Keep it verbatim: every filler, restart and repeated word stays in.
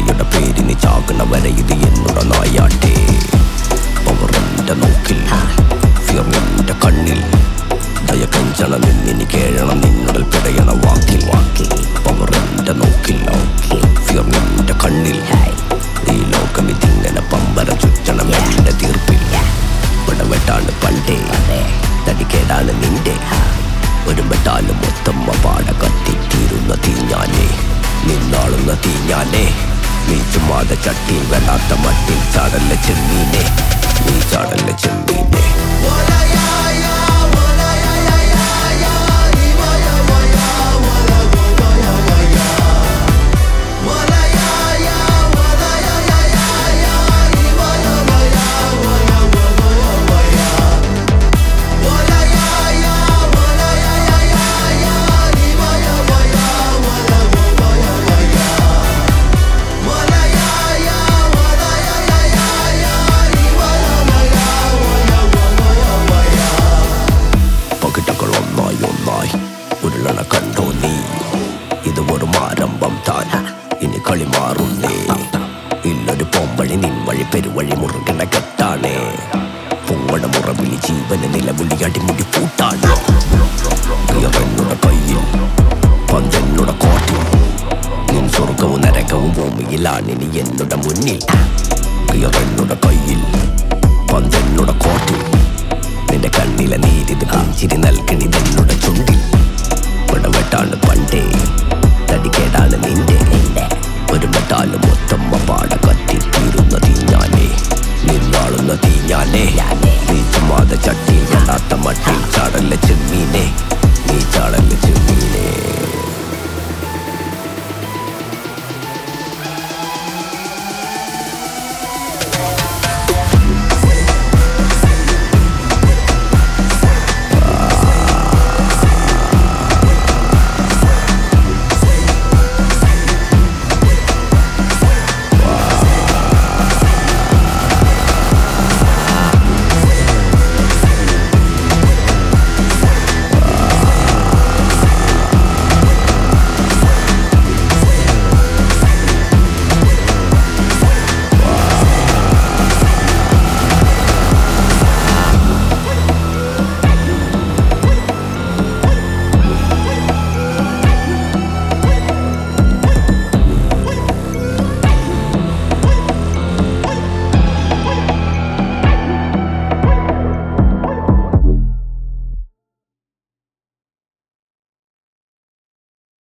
നായിയുടെ പേരിന് ചാകണ വരെ ഇത് എന്നോട് നായാട്ടെ. പവറിന്റെ നോക്കിൽ ഫിയറിന്റെ കണ്ണിൽ ദയ കഞ്ചണ നിന്നിനി കേഴണം നിന്നുടൽ പിടയണ വാക്കിൽ വാക്കിൽ. പവറിന്റെ നോക്കിൽ ഫിയറിന്റെ കണ്ണിൽ ഈ ലോകം ഇതിങ്ങനെ പമ്പര ചുറ്റണം എന്റെ തീർപ്പിൽ. പടവെട്ടാണ് പണ്ടേ തടിക്കേടാണ് നിന്റെ ഒരു മെട്ടാലും മൊത്തമ്മ പാട കത്തിത്തീരുന്ന തീഞ്ഞാലേ നിന്നാളുന്ന തീഞ്ഞാലേ. നീ ചുമ്മാതെ ചട്ടിയിൽ വേണ്ടാത്ത മട്ടിൽ ചാടല്ല ചെമ്മീനെ നീ ചാടല്ല ചെമ്മീനെ. ഉരുളണ കണ്ടോ നീ ഇത് വെറും ആരംഭം താൻ ഇനി കളി മാറുന്നേ. ഇല്ലൊരു പോംവഴി നിൻവഴി പെരുവഴി മുറുകണ കെട്ടാണേ. പൊങ്ങട മുറവിളി ജീവന് നിലവിളി അടിമുടി കൂട്ടാണ്. പ്രിയവനുടെ കയ്യിൽ പന്തെന്നുടെ കോട്ടിൽ നിൻ സ്വർഗവും നരകവും ഭൂമിയിലാണ് ഇനി എന്നുടെ മുന്നിൽ. പ്രിയവനുടെ കയ്യിൽ പന്തെന്നുടെ കോട്ടിൽ നിന്റെ കണ്ണിലെ നീരിത് പുഞ്ചിരി നൽകണിതെന്നുടെ ചുണ്ടിൽ. പടവെട്ടാണ് പണ്ടേ തടിക്കേടാണ് നിന്റെ ഒരു മെട്ടാലും മൊത്തമ്മ പാട കത്തിത്തീരുന്ന തീഞ്ഞാലേ നിന്നാളുന്ന തീഞ്ഞാലേ. നീ ചുമ്മാതെ ചട്ടിയിൽ വേണ്ടാത്ത മട്ടിൽ ചാടല്ല ചെമ്മീനെ നീ ചാടല്ല ചെമ്മീനെ.